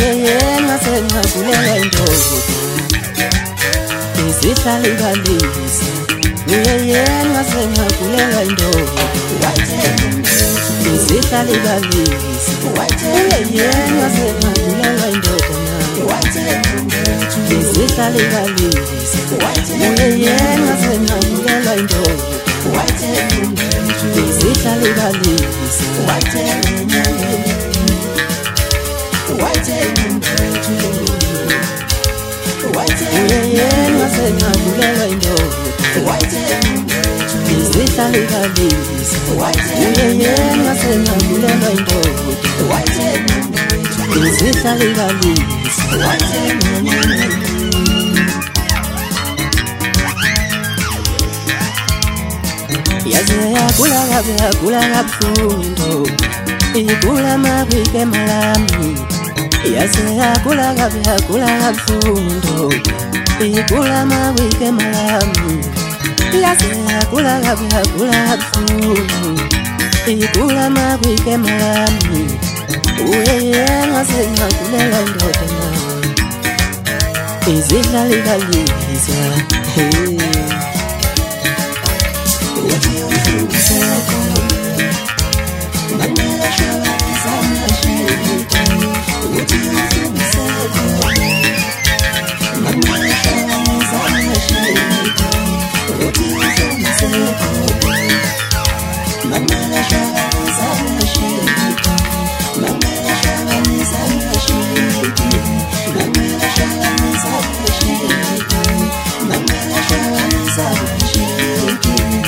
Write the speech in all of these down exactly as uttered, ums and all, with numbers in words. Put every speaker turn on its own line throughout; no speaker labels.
uyena sengakulela indoda isihlali balisa uyena sengakulela indoda isihlali balisa uyena sengakulela indoda isihlali balisa uyena sengakulela indoda isihlali balisa uyena sengakulela indoda isihlali balisa uyena sengakulela indoda isihlali balisa yaze yakula kabe yakula kabuhlungu ikula mabike malami yaze yakula kabe yakula kabuhlungu ikula mabike malami yaze yakula kabe yakula kabuhlungu ikula mabike malami uyena sengakulela indoda isihlali balisa what you do circle Manila show is on the street what you do circle Manila show is on the street what you do circle Manila show is on the street Manila show is on the street Manila show is on the street Manila show is on the street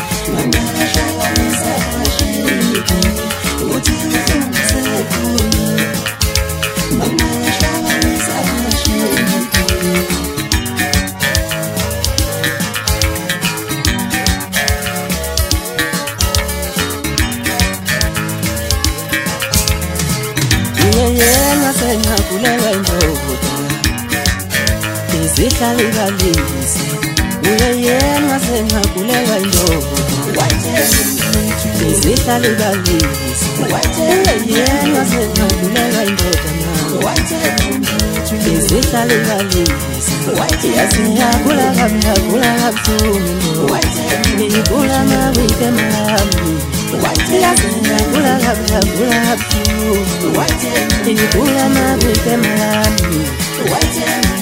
uyena sengakulela indoda isihlali balisa uyena sengakulela indoda isihlali balisa uyena sengakulela indoda isihlali balisa yaze yakula kabe yakula kabuhlungu ikula mabike malami yaze yakula kabe yakula kabuhlungu ikula mabike malami